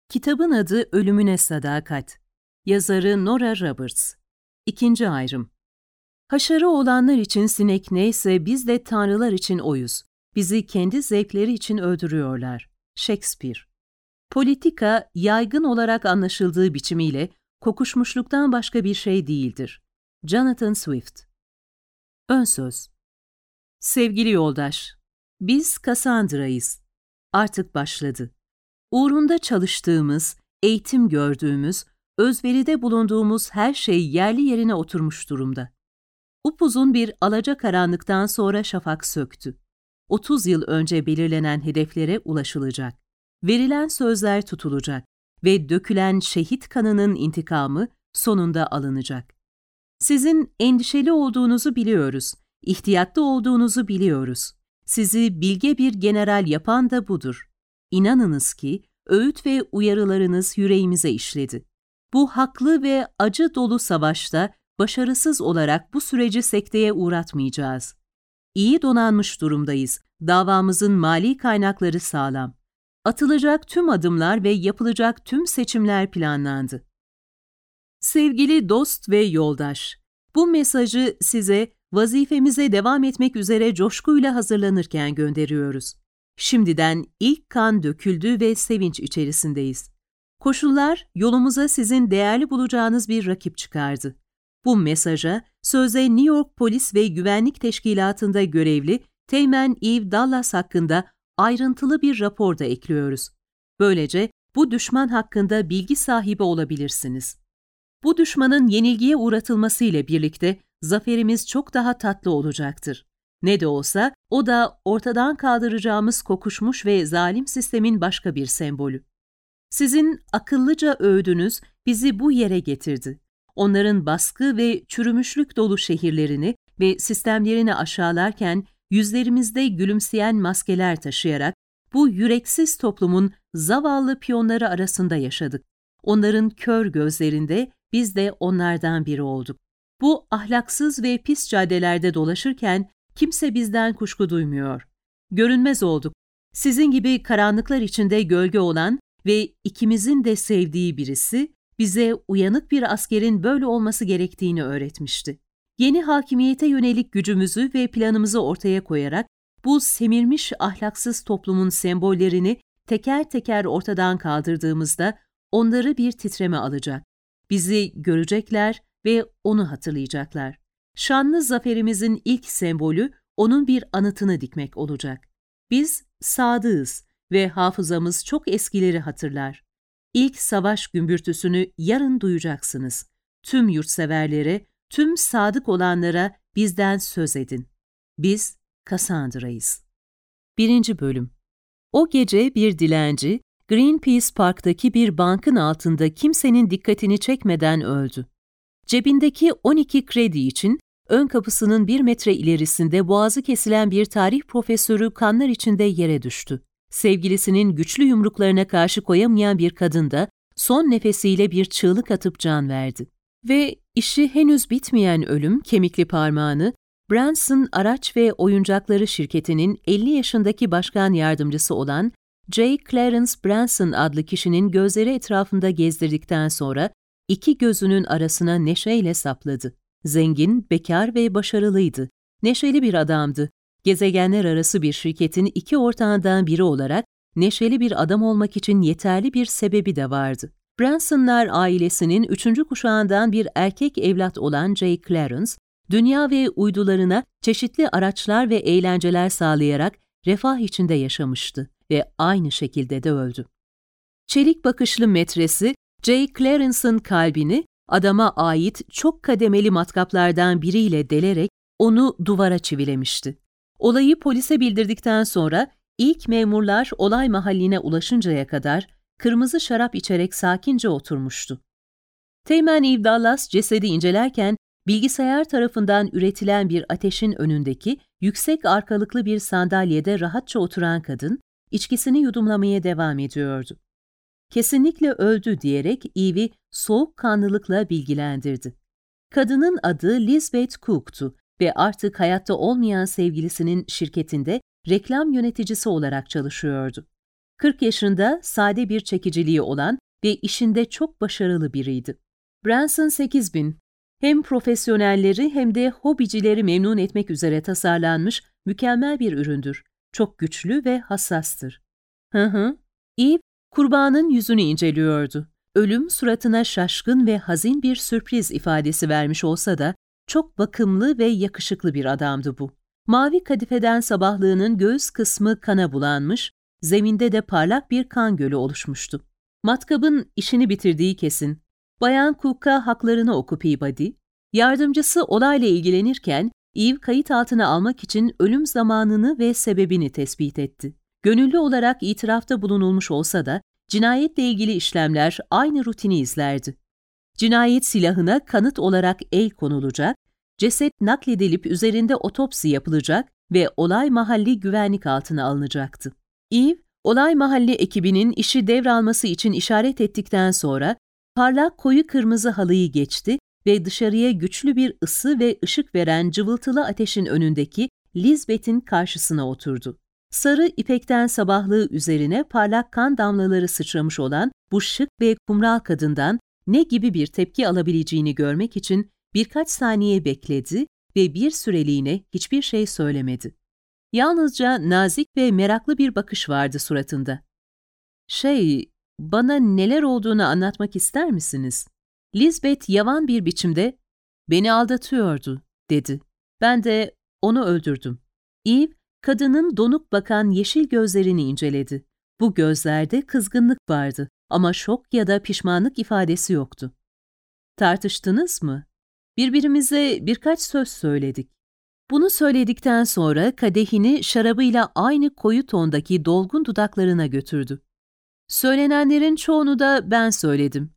Kitabın adı Ölümüne Sadakat. Yazarı Nora Roberts. İkinci ayrım. Haşarı olanlar için sinek neyse biz de tanrılar için oyuz. Bizi kendi zevkleri için öldürüyorlar. Shakespeare. Politika, yaygın olarak anlaşıldığı biçimiyle kokuşmuşluktan başka bir şey değildir. Jonathan Swift. Ön söz. Sevgili yoldaş, biz Cassandra'yız. Artık başladı. Uğrunda çalıştığımız, eğitim gördüğümüz, özveride bulunduğumuz her şey yerli yerine oturmuş durumda. Upuzun bir alacakaranlıktan sonra şafak söktü. 30 yıl önce belirlenen hedeflere ulaşılacak. Verilen sözler tutulacak ve dökülen şehit kanının intikamı sonunda alınacak. Sizin endişeli olduğunuzu biliyoruz, ihtiyatlı olduğunuzu biliyoruz. Sizi bilge bir general yapan da budur. İnanınız ki öğüt ve uyarılarınız yüreğimize işledi. Bu haklı ve acı dolu savaşta başarısız olarak bu süreci sekteye uğratmayacağız. İyi donanmış durumdayız. Davamızın mali kaynakları sağlam. Atılacak tüm adımlar ve yapılacak tüm seçimler planlandı. Sevgili dost ve yoldaş, bu mesajı size vazifemize devam etmek üzere coşkuyla hazırlanırken gönderiyoruz. Şimdiden ilk kan döküldü ve sevinç içerisindeyiz. Koşullar yolumuza sizin değerli bulacağınız bir rakip çıkardı. Bu mesaja sözde New York Polis ve Güvenlik Teşkilatı'nda görevli Teğmen Eve Dallas hakkında ayrıntılı bir rapor da ekliyoruz. Böylece bu düşman hakkında bilgi sahibi olabilirsiniz. Bu düşmanın yenilgiye uğratılmasıyla birlikte zaferimiz çok daha tatlı olacaktır. Ne de olsa o da ortadan kaldıracağımız kokuşmuş ve zalim sistemin başka bir sembolü. Sizin akıllıca öğüdünüz bizi bu yere getirdi. Onların baskı ve çürümüşlük dolu şehirlerini ve sistemlerini aşağılarken yüzlerimizde gülümseyen maskeler taşıyarak bu yüreksiz toplumun zavallı piyonları arasında yaşadık. Onların kör gözlerinde biz de onlardan biri olduk. Bu ahlaksız ve pis caddelerde dolaşırken kimse bizden kuşku duymuyor. Görünmez olduk. Sizin gibi karanlıklar içinde gölge olan ve ikimizin de sevdiği birisi bize uyanık bir askerin böyle olması gerektiğini öğretmişti. Yeni hakimiyete yönelik gücümüzü ve planımızı ortaya koyarak bu semirmiş ahlaksız toplumun sembollerini teker teker ortadan kaldırdığımızda onları bir titreme alacak. Bizi görecekler ve onu hatırlayacaklar. Şanlı zaferimizin ilk sembolü onun bir anıtını dikmek olacak. Biz sadığız ve hafızamız çok eskileri hatırlar. İlk savaş gümbürtüsünü yarın duyacaksınız. Tüm yurtseverlere, tüm sadık olanlara bizden söz edin. Biz Cassandra'yız. 1. Bölüm. O gece bir dilenci, Greenpeace Park'taki bir bankın altında kimsenin dikkatini çekmeden öldü. Cebindeki 12 kredi için ön kapısının 1 metre ilerisinde boğazı kesilen bir tarih profesörü kanlar içinde yere düştü. Sevgilisinin güçlü yumruklarına karşı koyamayan bir kadın da son nefesiyle bir çığlık atıp can verdi. Ve işi henüz bitmeyen ölüm kemikli parmağını Branson Araç ve Oyuncakları şirketinin 50 yaşındaki başkan yardımcısı olan J. Clarence Branson adlı kişinin gözleri etrafında gezdirdikten sonra iki gözünün arasına neşeyle sapladı. Zengin, bekar ve başarılıydı. Neşeli bir adamdı. Gezegenler arası bir şirketin iki ortağından biri olarak neşeli bir adam olmak için yeterli bir sebebi de vardı. Branson'lar ailesinin 3. kuşağından bir erkek evlat olan J. Clarence, dünya ve uydularına çeşitli araçlar ve eğlenceler sağlayarak refah içinde yaşamıştı ve aynı şekilde de öldü. Çelik bakışlı metresi, J. Clarence'ın kalbini adama ait çok kademeli matkaplardan biriyle delerek onu duvara çivilemişti. Olayı polise bildirdikten sonra ilk memurlar olay mahalline ulaşıncaya kadar kırmızı şarap içerek sakince oturmuştu. Teğmen Eve Dallas cesedi incelerken bilgisayar tarafından üretilen bir ateşin önündeki yüksek arkalıklı bir sandalyede rahatça oturan kadın içkisini yudumlamaya devam ediyordu. Kesinlikle öldü diyerek Eve'i soğukkanlılıkla bilgilendirdi. Kadının adı Lisbeth Cook'tu ve artık hayatta olmayan sevgilisinin şirketinde reklam yöneticisi olarak çalışıyordu. 40 yaşında, sade bir çekiciliği olan ve işinde çok başarılı biriydi. Branson 8000, hem profesyonelleri hem de hobicileri memnun etmek üzere tasarlanmış mükemmel bir üründür. Çok güçlü ve hassastır. Eve, kurbanın yüzünü inceliyordu. Ölüm suratına şaşkın ve hazin bir sürpriz ifadesi vermiş olsa da çok bakımlı ve yakışıklı bir adamdı bu. Mavi kadifeden sabahlığının göğüs kısmı kana bulanmış, zeminde de parlak bir kan gölü oluşmuştu. Matkabın işini bitirdiği kesin. Bayan Cook'a haklarını oku Peabody. Yardımcısı olayla ilgilenirken Eve kayıt altına almak için ölüm zamanını ve sebebini tespit etti. Gönüllü olarak itirafta bulunulmuş olsa da cinayetle ilgili işlemler aynı rutini izlerdi. Cinayet silahına kanıt olarak el konulacak, ceset nakledilip üzerinde otopsi yapılacak ve olay mahalli güvenlik altına alınacaktı. Eve, olay mahalli ekibinin işi devralması için işaret ettikten sonra parlak koyu kırmızı halıyı geçti ve dışarıya güçlü bir ısı ve ışık veren cıvıltılı ateşin önündeki Lisbeth'in karşısına oturdu. Sarı ipekten sabahlığı üzerine parlak kan damlaları sıçramış olan bu şık ve kumral kadından ne gibi bir tepki alabileceğini görmek için birkaç saniye bekledi ve bir süreliğine hiçbir şey söylemedi. Yalnızca nazik ve meraklı bir bakış vardı suratında. Bana neler olduğunu anlatmak ister misiniz? Lisbeth yavan bir biçimde, "Beni aldatıyordu," dedi. "Ben de onu öldürdüm." Eve, kadının donuk bakan yeşil gözlerini inceledi. Bu gözlerde kızgınlık vardı ama şok ya da pişmanlık ifadesi yoktu. "Tartıştınız mı?" "Birbirimize birkaç söz söyledik." Bunu söyledikten sonra kadehini şarabıyla aynı koyu tondaki dolgun dudaklarına götürdü. "Söylenenlerin çoğunu da ben söyledim.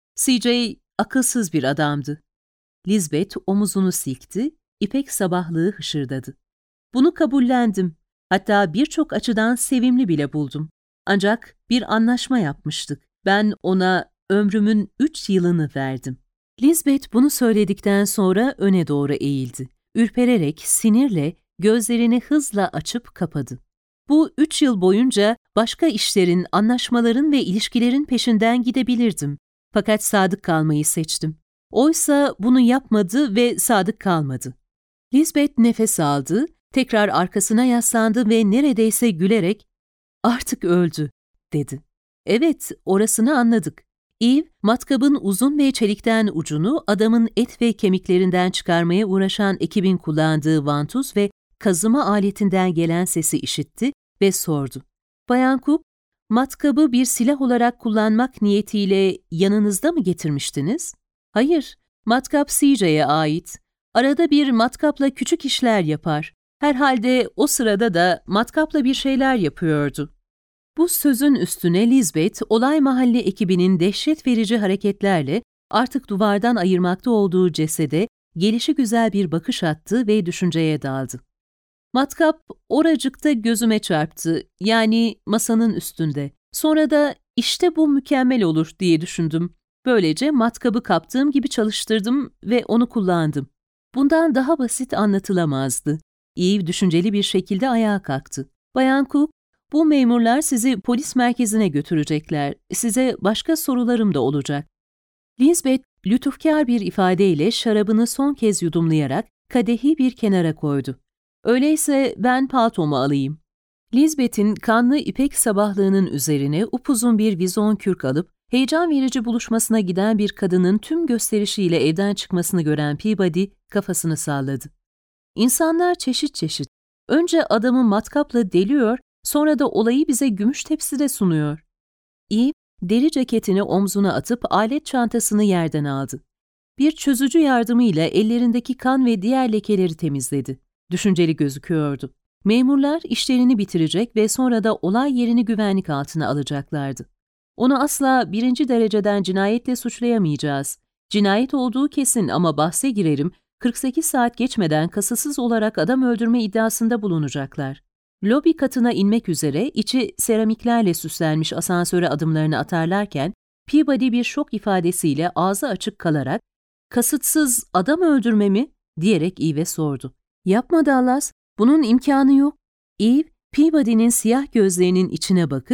CJ akılsız bir adamdı." Lisbeth omuzunu silkti, ipek sabahlığı hışırdadı. "Bunu kabullendim. Hatta birçok açıdan sevimli bile buldum. Ancak bir anlaşma yapmıştık. Ben ona ömrümün 3 yılını verdim." Lisbeth bunu söyledikten sonra öne doğru eğildi. Ürpererek, sinirle, gözlerini hızla açıp kapadı. "Bu 3 yıl boyunca başka işlerin, anlaşmaların ve ilişkilerin peşinden gidebilirdim. Fakat sadık kalmayı seçtim. Oysa bunu yapmadı ve sadık kalmadı." Lisbeth nefes aldı, tekrar arkasına yaslandı ve neredeyse gülerek, "Artık öldü," dedi. "Evet, orasını anladık." Eve, matkabın uzun ve çelikten ucunu adamın et ve kemiklerinden çıkarmaya uğraşan ekibin kullandığı vantuz ve kazıma aletinden gelen sesi işitti ve sordu. "Bayan Cook, matkabı bir silah olarak kullanmak niyetiyle yanınızda mı getirmiştiniz?" "Hayır, matkap CJ'ye ait. Arada bir matkapla küçük işler yapar. Herhalde o sırada da matkapla bir şeyler yapıyordu." Bu sözün üstüne Lisbeth, olay mahalli ekibinin dehşet verici hareketlerle artık duvardan ayırmakta olduğu cesede gelişigüzel bir bakış attı ve düşünceye daldı. "Matkap oracıkta gözüme çarptı, yani masanın üstünde. Sonra da işte bu mükemmel olur diye düşündüm. Böylece matkabı kaptığım gibi çalıştırdım ve onu kullandım." Bundan daha basit anlatılamazdı. Eve düşünceli bir şekilde ayağa kalktı. "Bayan Cook, bu memurlar sizi polis merkezine götürecekler. Size başka sorularım da olacak." Lisbeth, lütufkar bir ifadeyle şarabını son kez yudumlayarak kadehi bir kenara koydu. "Öyleyse ben paltomu alayım." Lisbeth'in kanlı ipek sabahlığının üzerine upuzun bir vizon kürk alıp, heyecan verici buluşmasına giden bir kadının tüm gösterişiyle evden çıkmasını gören Peabody kafasını salladı. İnsanlar çeşit çeşit. Önce adamı matkapla deliyor, sonra da olayı bize gümüş tepside sunuyor. Eve, deri ceketini omzuna atıp alet çantasını yerden aldı. Bir çözücü yardımıyla ellerindeki kan ve diğer lekeleri temizledi. Düşünceli gözüküyordu. Memurlar işlerini bitirecek ve sonra da olay yerini güvenlik altına alacaklardı. "Onu asla 1. dereceden cinayetle suçlayamayacağız. Cinayet olduğu kesin ama bahse girerim, 48 saat geçmeden kasıtsız olarak adam öldürme iddiasında bulunacaklar." Lobi katına inmek üzere içi seramiklerle süslenmiş asansöre adımlarını atarlarken Peabody bir şok ifadesiyle ağzı açık kalarak "Kasıtsız adam öldürme mi?" diyerek Eve'e sordu. "Yapma Dallas, bunun imkanı yok." Eve, Peabody'nin siyah gözlerinin içine bakıp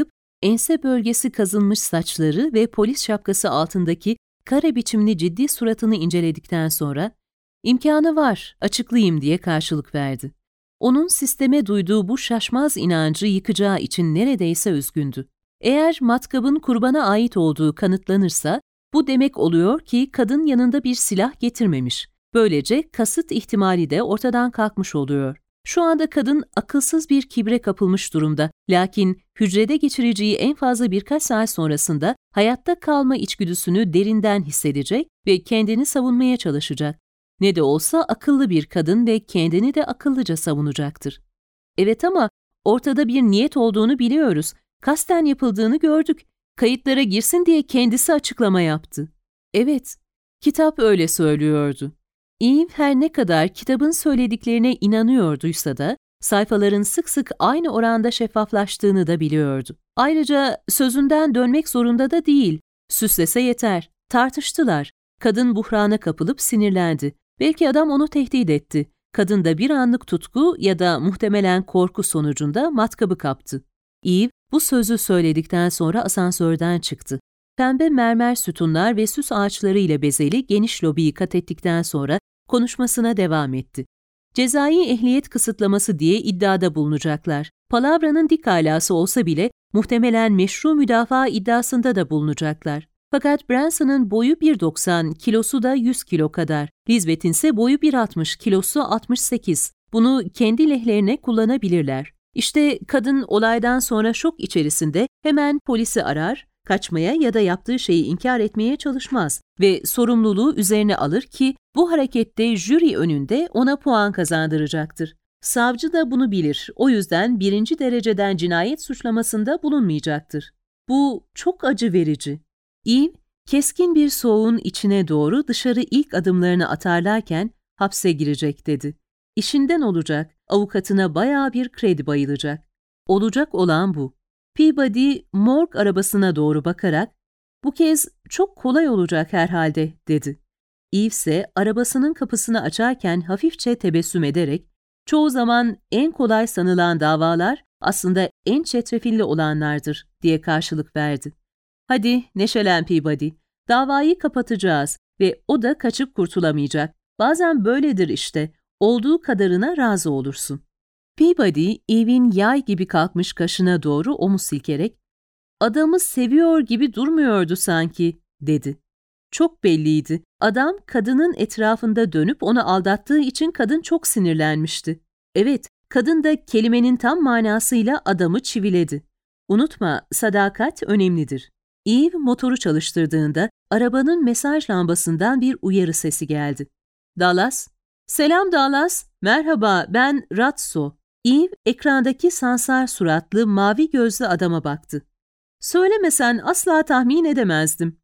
ense bölgesi kazınmış saçları ve polis şapkası altındaki kare biçimli ciddi suratını inceledikten sonra, "İmkanı var, açıklayayım." diye karşılık verdi. Onun sisteme duyduğu bu şaşmaz inancı yıkacağı için neredeyse üzgündü. Eğer matkabın kurbana ait olduğu kanıtlanırsa, bu demek oluyor ki kadın yanında bir silah getirmemiş. Böylece kasıt ihtimali de ortadan kalkmış oluyor. Şu anda kadın akılsız bir kibre kapılmış durumda. Lakin hücrede geçireceği en fazla birkaç saat sonrasında hayatta kalma içgüdüsünü derinden hissedecek ve kendini savunmaya çalışacak. Ne de olsa akıllı bir kadın ve kendini de akıllıca savunacaktır. Evet ama ortada bir niyet olduğunu biliyoruz. Kasten yapıldığını gördük. Kayıtlara girsin diye kendisi açıklama yaptı. Evet, kitap öyle söylüyordu. Eve her ne kadar kitabın söylediklerine inanıyorduysa da sayfaların sık sık aynı oranda şeffaflaştığını da biliyordu. Ayrıca sözünden dönmek zorunda da değil. Süslese yeter. Tartıştılar. Kadın buhrana kapılıp sinirlendi. Belki adam onu tehdit etti. Kadın da bir anlık tutku ya da muhtemelen korku sonucunda matkabı kaptı. Eve bu sözü söyledikten sonra asansörden çıktı. Pembe mermer sütunlar ve süs ağaçları ile bezeli geniş lobiyi kat ettikten sonra konuşmasına devam etti. Cezai ehliyet kısıtlaması diye iddiada bulunacaklar. Palavranın dik alası olsa bile muhtemelen meşru müdafaa iddiasında da bulunacaklar. Fakat Branson'ın boyu 1.90, kilosu da 100 kilo kadar. Lisbeth'in ise boyu 1.60, kilosu 68. Bunu kendi lehlerine kullanabilirler. İşte kadın olaydan sonra şok içerisinde hemen polisi arar, kaçmaya ya da yaptığı şeyi inkar etmeye çalışmaz ve sorumluluğu üzerine alır ki bu harekette jüri önünde ona puan kazandıracaktır. Savcı da bunu bilir, o yüzden 1. dereceden cinayet suçlamasında bulunmayacaktır. Bu çok acı verici. Eve, keskin bir soğuğun içine doğru dışarı ilk adımlarını atarlarken hapse girecek dedi. İşinden olacak, avukatına bayağı bir kredi bayılacak. Olacak olan bu. Peabody, morg arabasına doğru bakarak, "Bu kez çok kolay olacak herhalde," dedi. Eve ise arabasının kapısını açarken hafifçe tebessüm ederek, "Çoğu zaman en kolay sanılan davalar aslında en çetrefilli olanlardır," diye karşılık verdi. "Hadi neşelen Peabody, davayı kapatacağız ve o da kaçıp kurtulamayacak. Bazen böyledir işte, olduğu kadarına razı olursun." Peabody, Eve'in yay gibi kalkmış kaşına doğru omuz silkerek, "Adamı seviyor gibi durmuyordu sanki," dedi. Çok belliydi. Adam kadının etrafında dönüp onu aldattığı için kadın çok sinirlenmişti. Evet, kadın da kelimenin tam manasıyla adamı çiviledi. Unutma, sadakat önemlidir. Eve motoru çalıştırdığında arabanın mesaj lambasından bir uyarı sesi geldi. "Dallas." "Selam Dallas, merhaba, ben Ratso." Eve ekrandaki sansar suratlı, mavi gözlü adama baktı. "Söylemesen asla tahmin edemezdim."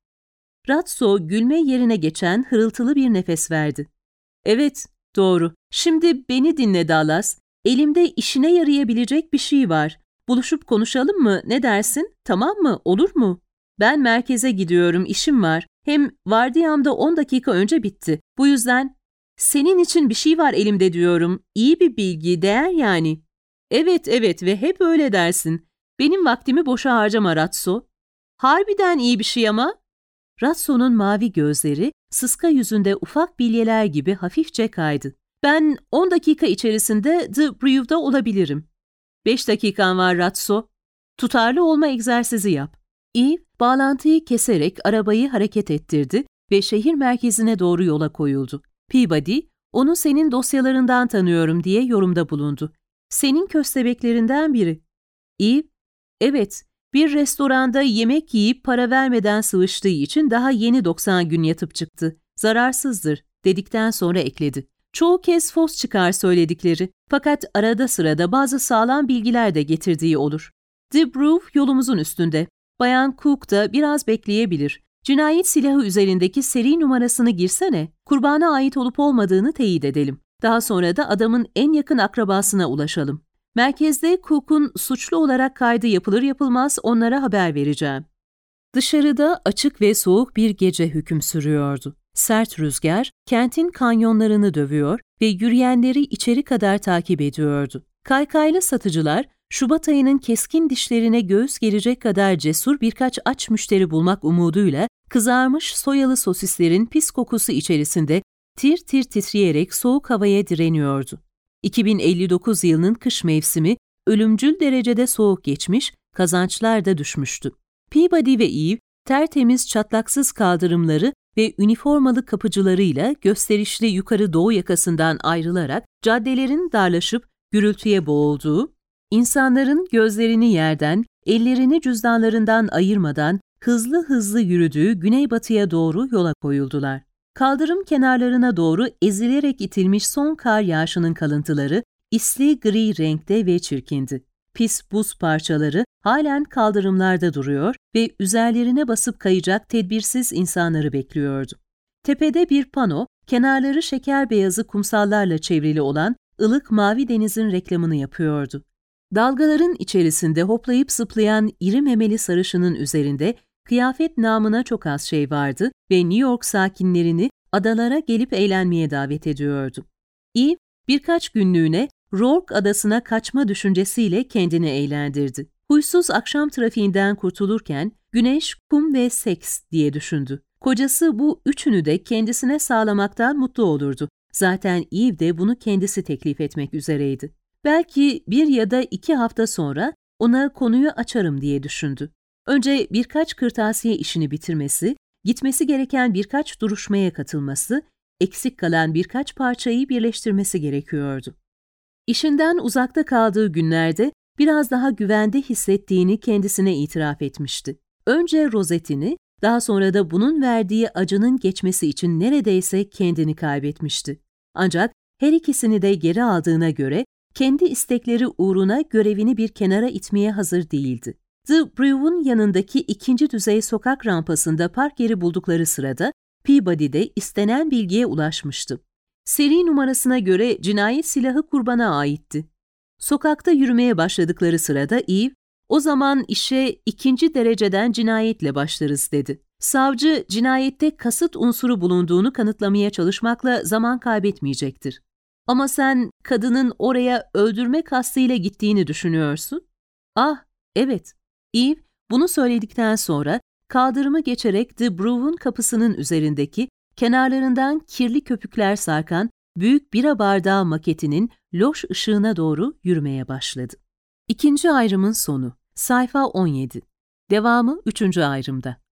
Ratso gülme yerine geçen hırıltılı bir nefes verdi. "Evet, doğru. Şimdi beni dinle Dallas. Elimde işine yarayabilecek bir şey var. Buluşup konuşalım mı, ne dersin? Tamam mı, olur mu? Ben merkeze gidiyorum, işim var. Hem vardiyam da 10 dakika önce bitti. Bu yüzden senin için bir şey var elimde diyorum. İyi bir bilgi, değer yani." Evet ve hep öyle dersin. Benim vaktimi boşa harcama Ratso." "Harbiden iyi bir şey ama." Ratso'nun mavi gözleri sıska yüzünde ufak bilyeler gibi hafifçe kaydı. "Ben 10 dakika içerisinde The Brew'da olabilirim." 5 dakikan var Ratso. Tutarlı olma egzersizi yap." Eve, bağlantıyı keserek arabayı hareket ettirdi ve şehir merkezine doğru yola koyuldu. Peabody, "Onu senin dosyalarından tanıyorum," diye yorumda bulundu. "Senin köstebeklerinden biri." Eve, "Evet, bir restoranda yemek yiyip para vermeden sıvıştığı için daha yeni 90 gün yatıp çıktı. Zararsızdır," dedikten sonra ekledi. "Çoğu kez fos çıkar söyledikleri, fakat arada sırada bazı sağlam bilgiler de getirdiği olur. The Brew yolumuzun üstünde. Bayan Cook da biraz bekleyebilir. Cinayet silahı üzerindeki seri numarasını girsene, kurbana ait olup olmadığını teyit edelim. Daha sonra da adamın en yakın akrabasına ulaşalım. Merkezde Cook'un suçlu olarak kaydı yapılır yapılmaz onlara haber vereceğim." Dışarıda açık ve soğuk bir gece hüküm sürüyordu. Sert rüzgar, kentin kanyonlarını dövüyor ve yürüyenleri içeri kadar takip ediyordu. Kaykaylı satıcılar, Şubat ayının keskin dişlerine göğüs gelecek kadar cesur birkaç aç müşteri bulmak umuduyla kızarmış soyalı sosislerin pis kokusu içerisinde tir tir titreyerek soğuk havaya direniyordu. 2059 yılının kış mevsimi ölümcül derecede soğuk geçmiş, kazançlar da düşmüştü. Peabody ve Eve, tertemiz çatlaksız kaldırımları ve üniformalı kapıcılarıyla gösterişli yukarı doğu yakasından ayrılarak caddelerin darlaşıp gürültüye boğulduğu, insanların gözlerini yerden, ellerini cüzdanlarından ayırmadan hızlı hızlı yürüdüğü güneybatıya doğru yola koyuldular. Kaldırım kenarlarına doğru ezilerek itilmiş son kar yağışının kalıntıları isli gri renkte ve çirkindi. Pis buz parçaları halen kaldırımlarda duruyor ve üzerlerine basıp kayacak tedbirsiz insanları bekliyordu. Tepede bir pano, kenarları şeker beyazı kumsallarla çevrili olan ılık mavi denizin reklamını yapıyordu. Dalgaların içerisinde hoplayıp zıplayan iri memeli sarışının üzerinde kıyafet namına çok az şey vardı ve New York sakinlerini adalara gelip eğlenmeye davet ediyordu. Eve, birkaç günlüğüne Rourke adasına kaçma düşüncesiyle kendini eğlendirdi. Huysuz akşam trafiğinden kurtulurken güneş, kum ve seks diye düşündü. Kocası bu üçünü de kendisine sağlamaktan mutlu olurdu. Zaten Eve de bunu kendisi teklif etmek üzereydi. Belki 1 ya da 2 hafta sonra ona konuyu açarım diye düşündü. Önce birkaç kırtasiye işini bitirmesi, gitmesi gereken birkaç duruşmaya katılması, eksik kalan birkaç parçayı birleştirmesi gerekiyordu. İşinden uzakta kaldığı günlerde biraz daha güvende hissettiğini kendisine itiraf etmişti. Önce rozetini, daha sonra da bunun verdiği acının geçmesi için neredeyse kendini kaybetmişti. Ancak her ikisini de geri aldığına göre kendi istekleri uğruna görevini bir kenara itmeye hazır değildi. The Brew'un yanındaki 2. düzey sokak rampasında park yeri buldukları sırada Peabody de istenen bilgiye ulaşmıştı. Seri numarasına göre cinayet silahı kurbana aitti. Sokakta yürümeye başladıkları sırada Eve, "O zaman işe 2. dereceden cinayetle başlarız." dedi. Savcı, cinayette kasıt unsuru bulunduğunu kanıtlamaya çalışmakla zaman kaybetmeyecektir. "Ama sen kadının oraya öldürme kastıyla gittiğini düşünüyorsun." "Ah, evet." Eve, bunu söyledikten sonra kaldırımı geçerek The Brew'un kapısının üzerindeki, kenarlarından kirli köpükler sarkan büyük bira bardağı maketinin loş ışığına doğru yürümeye başladı. 2. ayrımın sonu. Sayfa 17. Devamı 3. ayrımda.